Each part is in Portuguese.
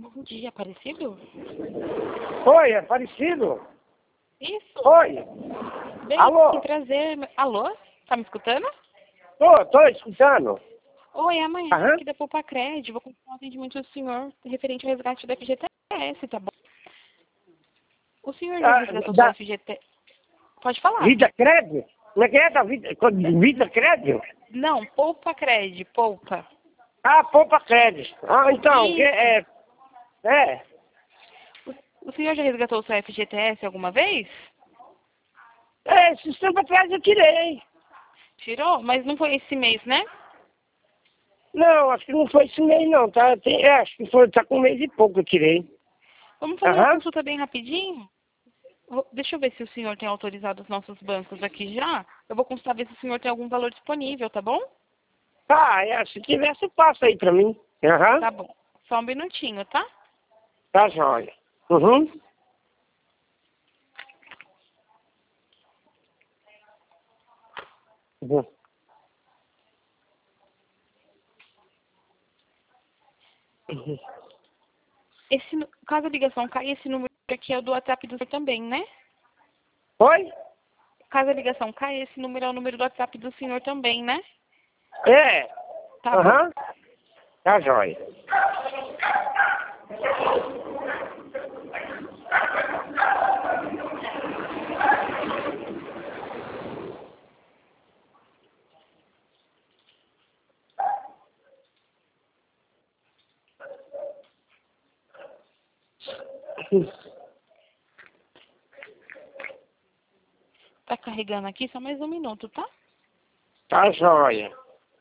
Bom dia, Aparecido? Oi, é parecido? Isso. Oi. Bem, Alô? que prazer. Alô? Tá me escutando? Tô escutando. Oi, é amanhã Aham. aqui da Poupa-Cred. Vou comprar um atendimento do senhor referente ao resgate da FGTS, tá bom? O senhor já Ah, resgatou sua da FGTS? Pode falar. Vida Crédito? Como é que é da Vida Crédito? Não, Poupa-Cred, Poupa. Ah, Poupa Crédito. Ah, então, Isso. é. O senhor já resgatou sua FGTS alguma vez? Esse tempo atrás eu tirei. Tirou? Mas não foi esse mês, né? Não, acho que não foi esse mês não, tá? Acho que foi, tá com um mês e pouco eu tirei. Vamos fazer uma Aham. consulta bem rapidinho? Deixa eu ver se o senhor tem autorizado os nossos bancos aqui já. Eu vou consultar ver se o senhor tem algum valor disponível, tá bom? Se tivesse, passa aí pra mim. Aham. Tá bom. Só um minutinho, tá? Tá jóia. Uhum. Uhum. Uhum. Caso a ligação caia, esse número aqui é o do WhatsApp do senhor também, né? Oi? Caso a ligação caia, esse número é o número do WhatsApp do senhor também, né? É. Tá bom. Aham. Tá jóia. Tá carregando aqui, só mais um minuto, tá? Tá jóia.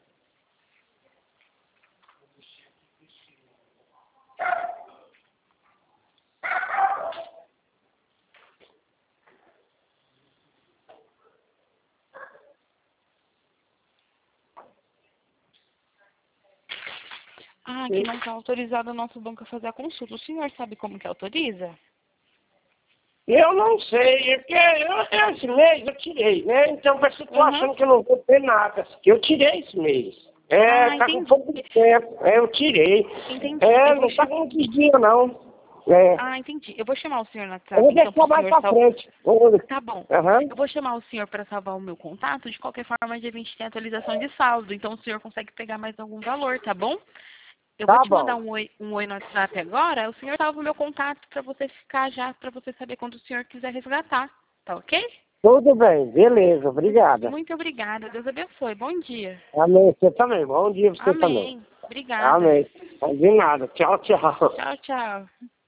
Ah, aqui não tá autorizado o nosso banco a fazer a consulta. O senhor sabe como que autoriza? Eu não sei, porque esse mês eu tirei, né? Então você tá Aham. achando que eu não vou ter nada. Eu tirei esse mês. Ah, Tá com entendi. pouco de tempo. Eu tirei. Entendi. Não tá com muitos dias, não. É. Ah, entendi. Eu vou chamar o senhor no Eu WhatsApp, vou então, deixar pro mais senhor pra salvar. frente. Tá bom. Aham. Eu vou chamar o senhor para salvar o meu contato. De qualquer forma, dia 20 tem atualização de saldo. Então, o senhor consegue pegar mais algum valor, tá bom? Eu vou Tá te mandar bom. um oi no WhatsApp agora. O senhor salva o meu contato para você ficar já, para você saber quando o senhor quiser resgatar. Tá ok? Tudo bem, beleza, obrigada. Muito obrigada. Deus abençoe. Bom dia. Amém, você também. Bom dia pra você também. Amém. Obrigada. Amém. De nada. Tchau, tchau. Tchau, tchau.